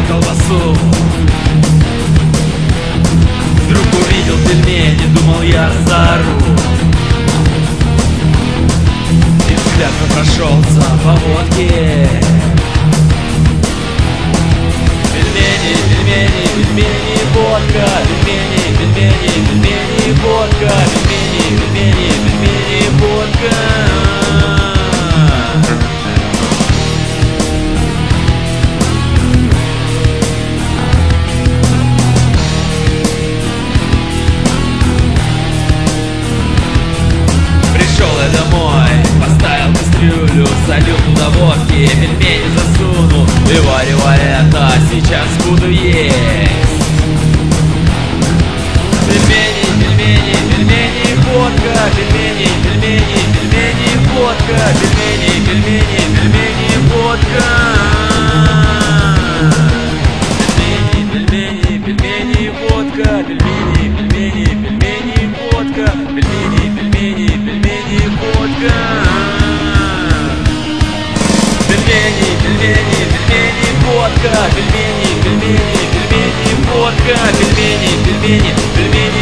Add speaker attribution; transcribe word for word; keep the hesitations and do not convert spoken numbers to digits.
Speaker 1: колбасу. Вдруг увидел пельмени, думал я заору. И взгляд прошелся по водке. Пельмени, пельмени, пельмени, водка. Пельмени, пельмени, пельмени, водка. Пельмени, пельмени, пельмени, водка. Домой поставил кастрюлю, залил туда водки, пельмени засунул и варево это сейчас буду есть. Пельмени, пельмени, пельмени, водка. Пельмени, пельмени, пельмени, водка. Пельмени, пельмени, пельмени, водка. Пельмени, пельмени, пельмени, водка. Пельмени, пельмени, пельмени, водка. Пельмени, пельмени, пельмени, водка. Пельмени, пельмени, пельмени, водка. Пельмени, пельмени, пельмени, водка. Пельмени, пельмени, пельмени.